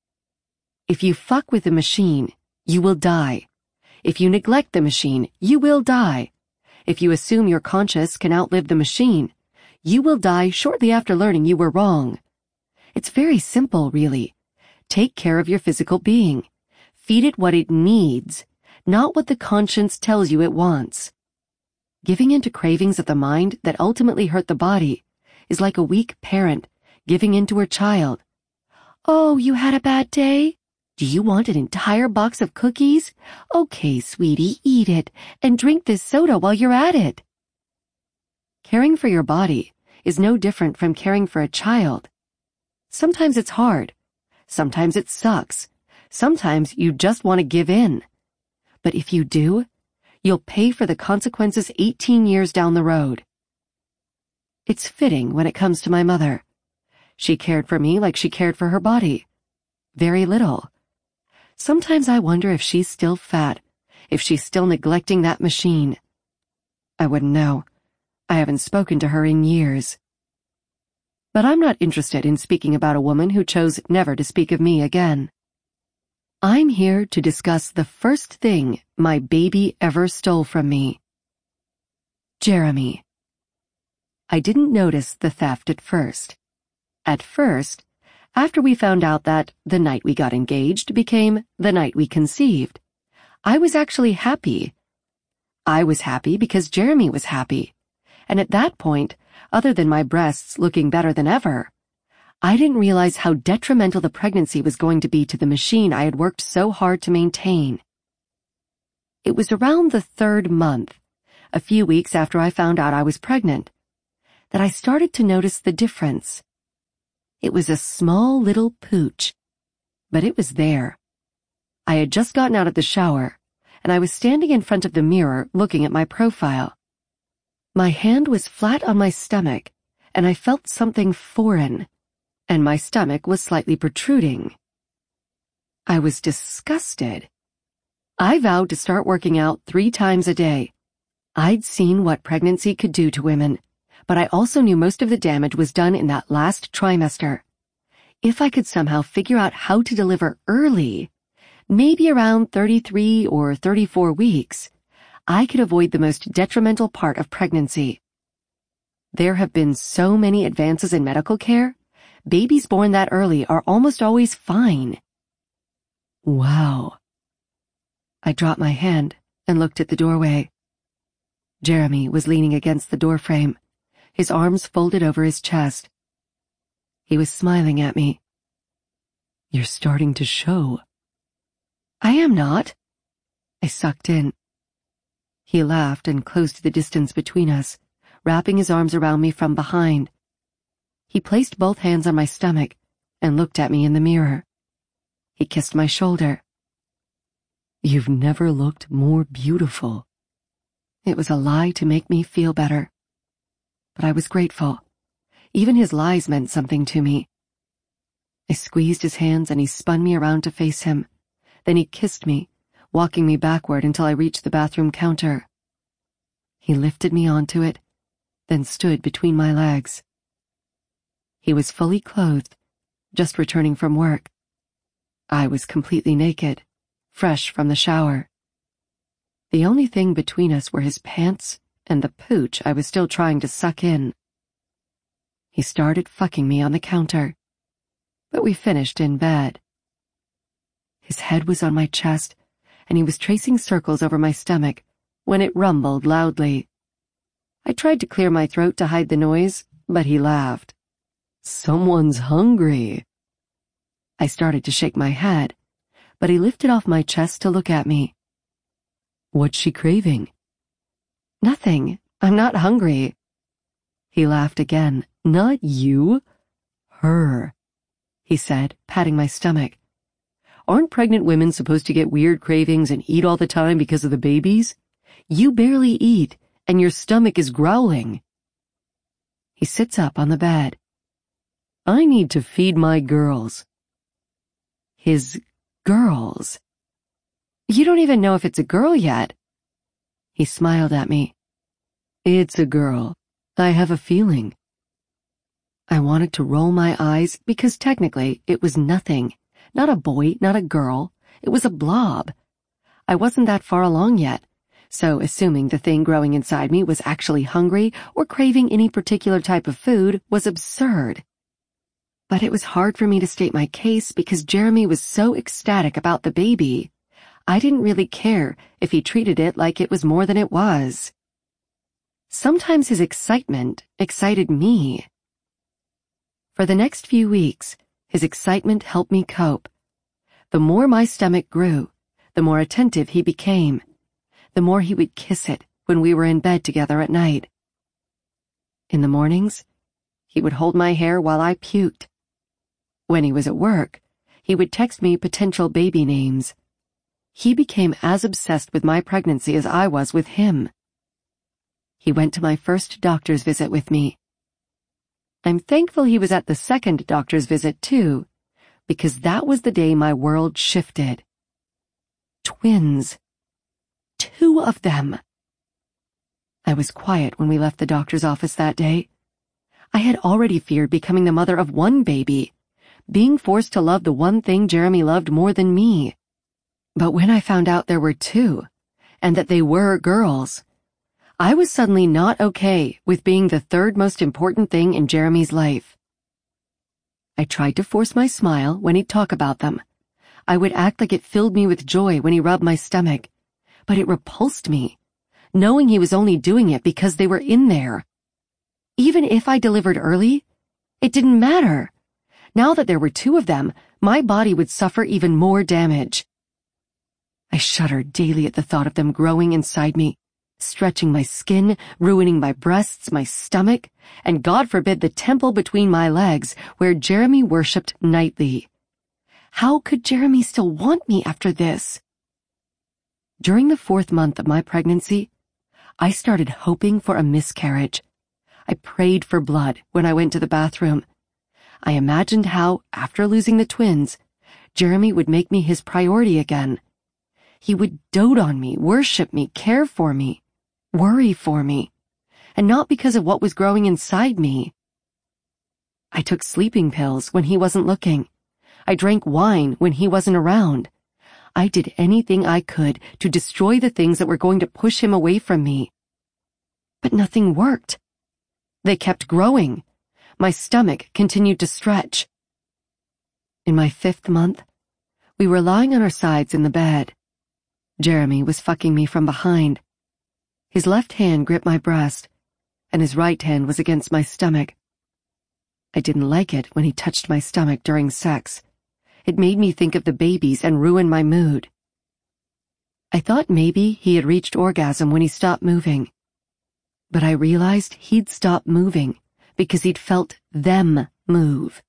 [SPEAKER 2] If you fuck with the machine, you will die. If you neglect the machine, you will die. If you assume your conscious can outlive the machine, you will die shortly after learning you were wrong. It's very simple, really. Take care of your physical being. Feed it what it needs, not what the conscience tells you it wants. Giving in to cravings of the mind that ultimately hurt the body is like a weak parent giving in to her child. Oh, you had a bad day? Do you want an entire box of cookies? Okay, sweetie, eat it, and drink this soda while you're at it. Caring for your body is no different from caring for a child. Sometimes it's hard. Sometimes it sucks. Sometimes you just want to give in. But if you do, you'll pay for the consequences 18 years down the road. It's fitting when it comes to my mother. She cared for me like she cared for her body. Very little. Sometimes I wonder if she's still fat, if she's still neglecting that machine. I wouldn't know. I haven't spoken to her in years. But I'm not interested in speaking about a woman who chose never to speak of me again. I'm here to discuss the first thing my baby ever stole from me. Jeremy. I didn't notice the theft at first. At first, after we found out that the night we got engaged became the night we conceived, I was actually happy. I was happy because Jeremy was happy. And at that point, other than my breasts looking better than ever, I didn't realize how detrimental the pregnancy was going to be to the machine I had worked so hard to maintain. It was around the 3rd month, a few weeks after I found out I was pregnant, that I started to notice the difference. It was a small little pooch, but it was there. I had just gotten out of the shower, and I was standing in front of the mirror looking at my profile. My hand was flat on my stomach, and I felt something foreign, and my stomach was slightly protruding. I was disgusted. I vowed to start working out 3 times a day. I'd seen what pregnancy could do to women, but I also knew most of the damage was done in that last trimester. If I could somehow figure out how to deliver early, maybe around 33 or 34 weeks, I could avoid the most detrimental part of pregnancy. There have been so many advances in medical care. Babies born that early are almost always fine. Wow. I dropped my hand and looked at the doorway. Jeremy was leaning against the doorframe, his arms folded over his chest. He was smiling at me. You're starting to show. I am not. I sucked in. He laughed and closed the distance between us, wrapping his arms around me from behind. He placed both hands on my stomach and looked at me in the mirror. He kissed my shoulder. "You've never looked more beautiful." It was a lie to make me feel better. But I was grateful. Even his lies meant something to me. I squeezed his hands and he spun me around to face him. Then he kissed me, walking me backward until I reached the bathroom counter. He lifted me onto it, then stood between my legs. He was fully clothed, just returning from work. I was completely naked, fresh from the shower. The only thing between us were his pants and the pooch I was still trying to suck in. He started fucking me on the counter, but we finished in bed. His head was on my chest, and he was tracing circles over my stomach when it rumbled loudly. I tried to clear my throat to hide the noise, but he laughed. "Someone's hungry." I started to shake my head, but he lifted off my chest to look at me. "What's she craving?" "Nothing. I'm not hungry." He laughed again. "Not you? Her," he said, patting my stomach. "Aren't pregnant women supposed to get weird cravings and eat all the time because of the babies? You barely eat, and your stomach is growling." He sits up on the bed. "I need to feed my girls." His girls? "You don't even know if it's a girl yet." He smiled at me. "It's a girl. I have a feeling." I wanted to roll my eyes because technically it was nothing. Not a boy, not a girl. It was a blob. I wasn't that far along yet, so assuming the thing growing inside me was actually hungry or craving any particular type of food was absurd. But it was hard for me to state my case because Jeremy was so ecstatic about the baby. I didn't really care if he treated it like it was more than it was. Sometimes his excitement excited me. For the next few weeks, his excitement helped me cope. The more my stomach grew, the more attentive he became. The more he would kiss it when we were in bed together at night. In the mornings, he would hold my hair while I puked. When he was at work, he would text me potential baby names. He became as obsessed with my pregnancy as I was with him. He went to my first doctor's visit with me. I'm thankful he was at the second doctor's visit too, because that was the day my world shifted. Twins. 2 of them. I was quiet when we left the doctor's office that day. I had already feared becoming the mother of 1 baby, being forced to love the one thing Jeremy loved more than me. But when I found out there were 2, and that they were girls, I was suddenly not okay with being the 3rd most important thing in Jeremy's life. I tried to force my smile when he'd talk about them. I would act like it filled me with joy when he rubbed my stomach, but it repulsed me, knowing he was only doing it because they were in there. Even if I delivered early, it didn't matter. Now that there were 2 of them, my body would suffer even more damage. I shuddered daily at the thought of them growing inside me, stretching my skin, ruining my breasts, my stomach, and God forbid the temple between my legs where Jeremy worshipped nightly. How could Jeremy still want me after this? During the 4th month of my pregnancy, I started hoping for a miscarriage. I prayed for blood when I went to the bathroom. I imagined how, after losing the twins, Jeremy would make me his priority again. He would dote on me, worship me, care for me, worry for me, and not because of what was growing inside me. I took sleeping pills when he wasn't looking. I drank wine when he wasn't around. I did anything I could to destroy the things that were going to push him away from me. But nothing worked. They kept growing. My stomach continued to stretch. In my 5th month, we were lying on our sides in the bed. Jeremy was fucking me from behind. His left hand gripped my breast, and his right hand was against my stomach. I didn't like it when he touched my stomach during sex. It made me think of the babies and ruined my mood. I thought maybe he had reached orgasm when he stopped moving. But I realized he'd stopped moving because he'd felt them move.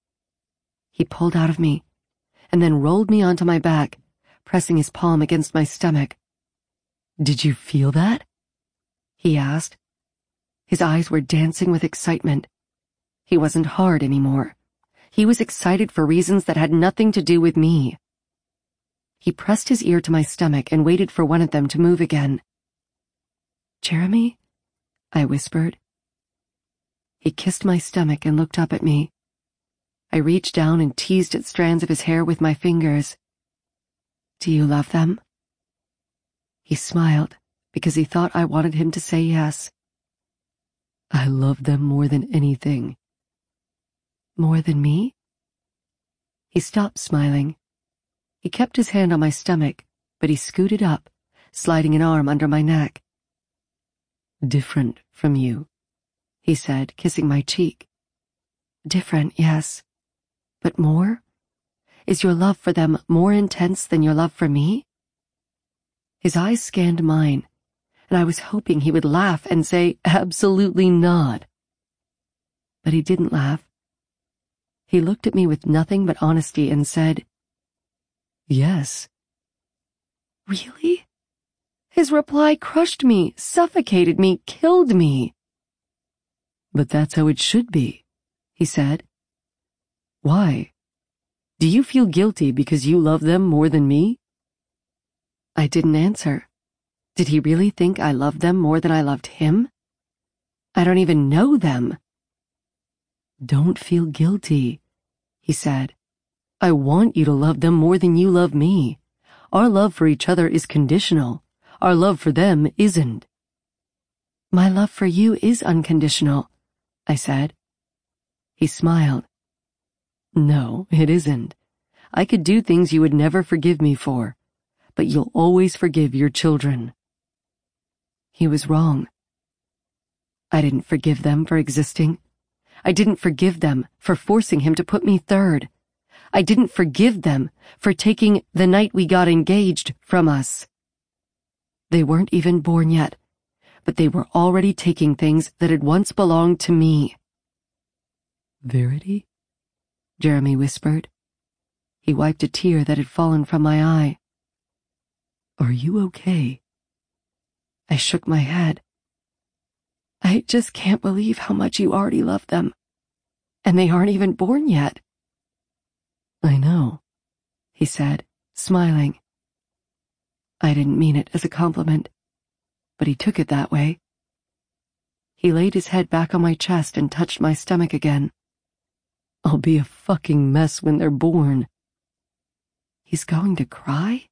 [SPEAKER 2] He pulled out of me and then rolled me onto my back, pressing his palm against my stomach. "Did you feel that?" he asked. His eyes were dancing with excitement. He wasn't hard anymore. He was excited for reasons that had nothing to do with me. He pressed his ear to my stomach and waited for one of them to move again. "Jeremy?" I whispered. He kissed my stomach and looked up at me. I reached down and teased at strands of his hair with my fingers. "Do you love them?" He smiled because he thought I wanted him to say yes. "I love them more than anything." "More than me?" He stopped smiling. He kept his hand on my stomach, but he scooted up, sliding an arm under my neck. "Different from you," he said, kissing my cheek. "Different, yes. But more? Is your love for them more intense than your love for me?" His eyes scanned mine, and I was hoping he would laugh and say, "Absolutely not." But he didn't laugh. He looked at me with nothing but honesty and said, "Yes." Really? His reply crushed me, suffocated me, killed me. "But that's how it should be," he said. "Why? Do you feel guilty because you love them more than me?" I didn't answer. Did he really think I loved them more than I loved him? I don't even know them. "Don't feel guilty," he said. "I want you to love them more than you love me. Our love for each other is conditional. Our love for them isn't." "My love for you is unconditional," I said. He smiled. "No, it isn't. I could do things you would never forgive me for, but you'll always forgive your children." He was wrong. I didn't forgive them for existing. I didn't forgive them for forcing him to put me third. I didn't forgive them for taking the night we got engaged from us. They weren't even born yet, but they were already taking things that had once belonged to me. "Verity?" Jeremy whispered. He wiped a tear that had fallen from my eye. "Are you okay?" I shook my head. "I just can't believe how much you already love them. And they aren't even born yet." "I know," he said, smiling. I didn't mean it as a compliment, but he took it that way. He laid his head back on my chest and touched my stomach again. "I'll be a fucking mess when they're born." He's going to cry?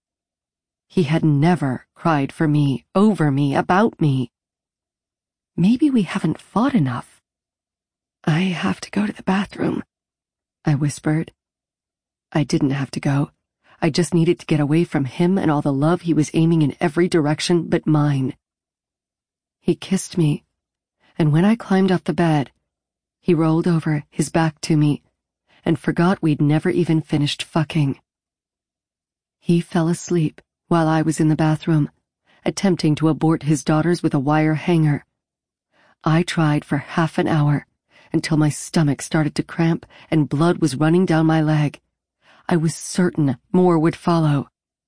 [SPEAKER 2] He had never cried for me, over me, about me. Maybe we haven't fought enough. "I have to go to the bathroom," I whispered. I didn't have to go. I just needed to get away from him and all the love he was aiming in every direction but mine. He kissed me, and when I climbed off the bed, he rolled over, his back to me, and forgot we'd never even finished fucking. He fell asleep while I was in the bathroom, attempting to abort his daughters with a wire hanger. I tried for half an hour, until my stomach started to cramp and blood was running down my leg. I was certain more would follow.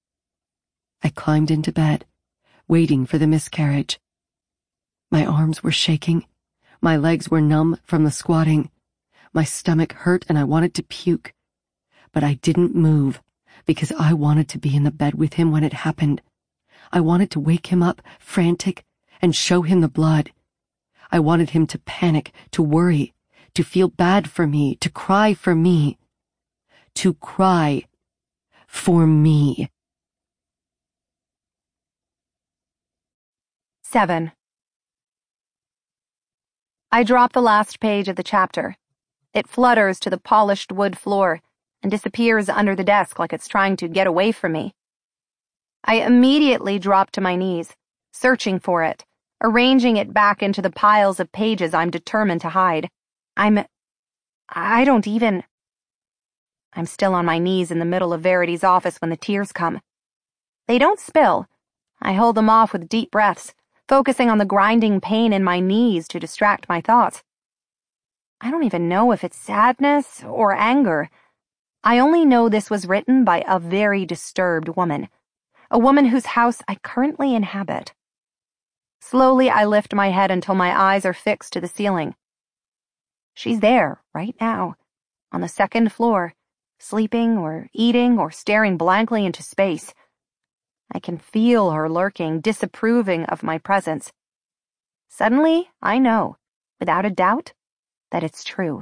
[SPEAKER 2] I climbed into bed, waiting for the miscarriage. My arms were shaking. My legs were numb from the squatting. My stomach hurt and I wanted to puke. But I didn't move because I wanted to be in the bed with him when it happened. I wanted to wake him up, frantic, and show him the blood. I wanted him to panic, to worry, to feel bad for me, to cry for me. To cry for me.
[SPEAKER 1] 7. I drop the last page of the chapter. It flutters to the polished wood floor and disappears under the desk like it's trying to get away from me. I immediately drop to my knees, searching for it, arranging it back into the piles of pages I'm determined to hide. I'm still on my knees in the middle of Verity's office when the tears come. They don't spill. I hold them off with deep breaths, focusing on the grinding pain in my knees to distract my thoughts. I don't even know if it's sadness or anger. I only know this was written by a very disturbed woman, a woman whose house I currently inhabit. Slowly, I lift my head until my eyes are fixed to the ceiling. She's there, right now, on the second floor, sleeping or eating or staring blankly into space. I can feel her lurking, disapproving of my presence. Suddenly, I know, without a doubt, that it's true.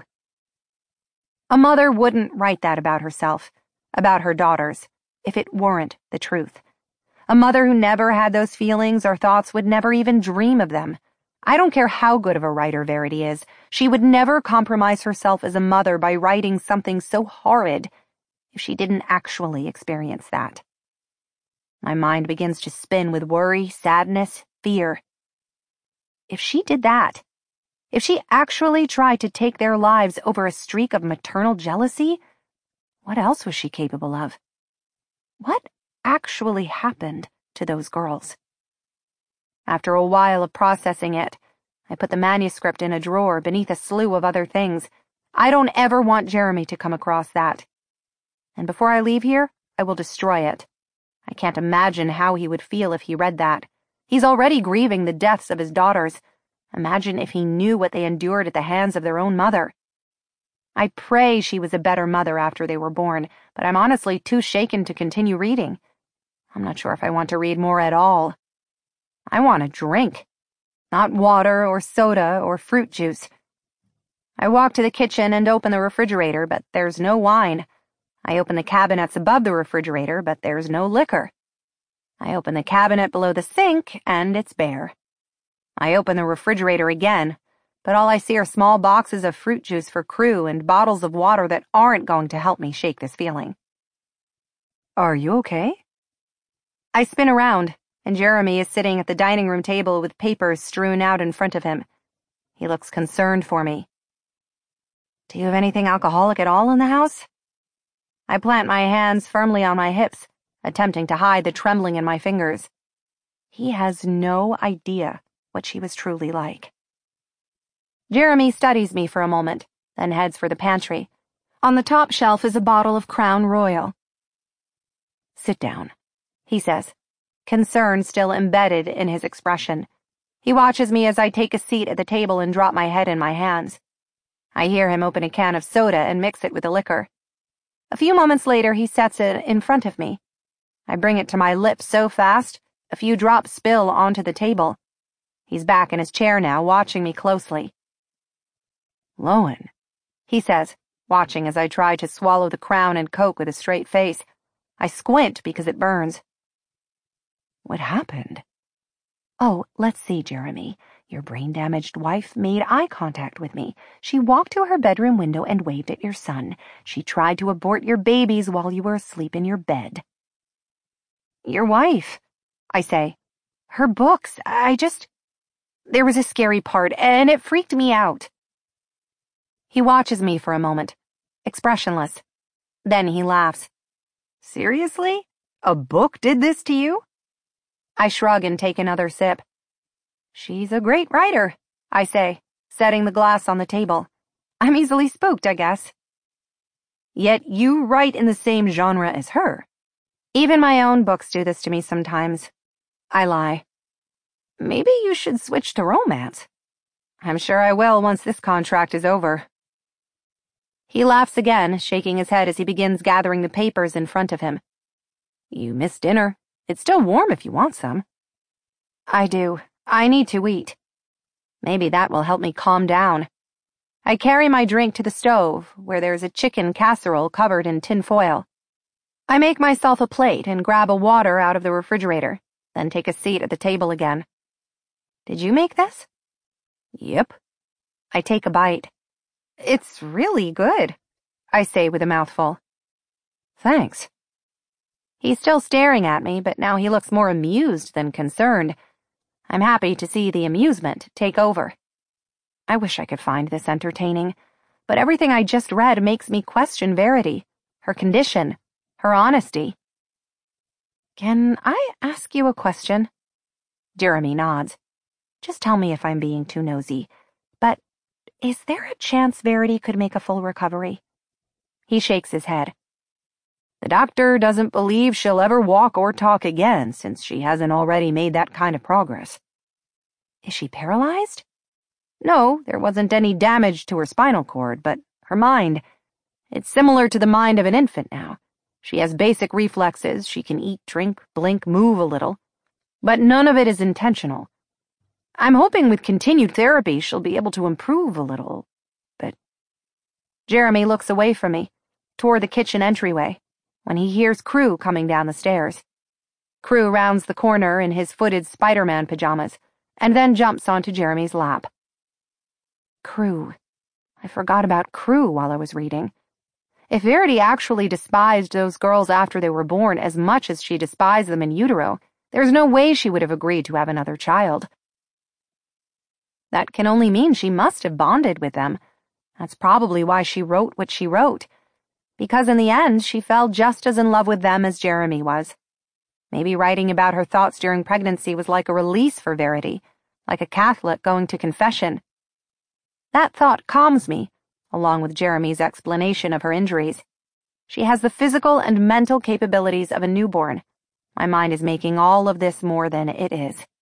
[SPEAKER 1] A mother wouldn't write that about herself, about her daughters, if it weren't the truth. A mother who never had those feelings or thoughts would never even dream of them. I don't care how good of a writer Verity is, she would never compromise herself as a mother by writing something so horrid if she didn't actually experience that. My mind begins to spin with worry, sadness, fear. If she did that, if she actually tried to take their lives over a streak of maternal jealousy, what else was she capable of? What actually happened to those girls? After a while of processing it, I put the manuscript in a drawer beneath a slew of other things. I don't ever want Jeremy to come across that. And before I leave here, I will destroy it. I can't imagine how he would feel if he read that. He's already grieving the deaths of his daughters. Imagine if he knew what they endured at the hands of their own mother. I pray she was a better mother after they were born, but I'm honestly too shaken to continue reading. I'm not sure if I want to read more at all. I want a drink. Not water or soda or fruit juice. I walk to the kitchen and open the refrigerator, but there's no wine. I open the cabinets above the refrigerator, but there's no liquor. I open the cabinet below the sink, and it's bare. I open the refrigerator again, but all I see are small boxes of fruit juice for Crew and bottles of water that aren't going to help me shake this feeling. Are you okay? I spin around, and Jeremy is sitting at the dining room table with papers strewn out in front of him. He looks concerned for me. Do you have anything alcoholic at all in the house? I plant my hands firmly on my hips, attempting to hide the trembling in my fingers. He has no idea what she was truly like. Jeremy studies me for a moment, then heads for the pantry. On the top shelf is a bottle of Crown Royal. Sit down, he says, concern still embedded in his expression. He watches me as I take a seat at the table and drop my head in my hands. I hear him open a can of soda and mix it with the liquor. A few moments later, he sets it in front of me. I bring it to my lips so fast, a few drops spill onto the table. He's back in his chair now, watching me closely. Lowen, he says, watching as I try to swallow the Crown and Coke with a straight face. I squint because it burns. What happened? Oh, let's see, Jeremy. Your brain-damaged wife made eye contact with me. She walked to her bedroom window and waved at your son. She tried to abort your babies while you were asleep in your bed. Your wife, I say. Her books, There was a scary part, and it freaked me out. He watches me for a moment, expressionless. Then he laughs. Seriously? A book did this to you? I shrug and take another sip. She's a great writer, I say, setting the glass on the table. I'm easily spooked, I guess. Yet you write in the same genre as her. Even my own books do this to me sometimes. I lie. Maybe you should switch to romance. I'm sure I will once this contract is over. He laughs again, shaking his head as he begins gathering the papers in front of him. You missed dinner. It's still warm if you want some. I do. I need to eat. Maybe that will help me calm down. I carry my drink to the stove, where there's a chicken casserole covered in tin foil. I make myself a plate and grab a water out of the refrigerator, then take a seat at the table again. Did you make this? Yep. I take a bite. It's really good, I say with a mouthful. Thanks. He's still staring at me, but now he looks more amused than concerned. I'm happy to see the amusement take over. I wish I could find this entertaining, but everything I just read makes me question Verity, her condition, her honesty. Can I ask you a question? Jeremy nods. Just tell me if I'm being too nosy, but is there a chance Verity could make a full recovery? He shakes his head. The doctor doesn't believe she'll ever walk or talk again since she hasn't already made that kind of progress. Is she paralyzed? No, there wasn't any damage to her spinal cord, but her mind. It's similar to the mind of an infant now. She has basic reflexes, she can eat, drink, blink, move a little. But none of it is intentional. I'm hoping with continued therapy she'll be able to improve a little, but... Jeremy looks away from me, toward the kitchen entryway, when he hears Crew coming down the stairs. Crew rounds the corner in his footed Spider-Man pajamas, and then jumps onto Jeremy's lap. Crew. I forgot about Crew while I was reading. If Verity actually despised those girls after they were born as much as she despised them in utero, there's no way she would have agreed to have another child. That can only mean she must have bonded with them. That's probably why she wrote what she wrote. Because in the end, she fell just as in love with them as Jeremy was. Maybe writing about her thoughts during pregnancy was like a release for Verity, like a Catholic going to confession. That thought calms me, along with Jeremy's explanation of her injuries. She has the physical and mental capabilities of a newborn. My mind is making all of this more than it is.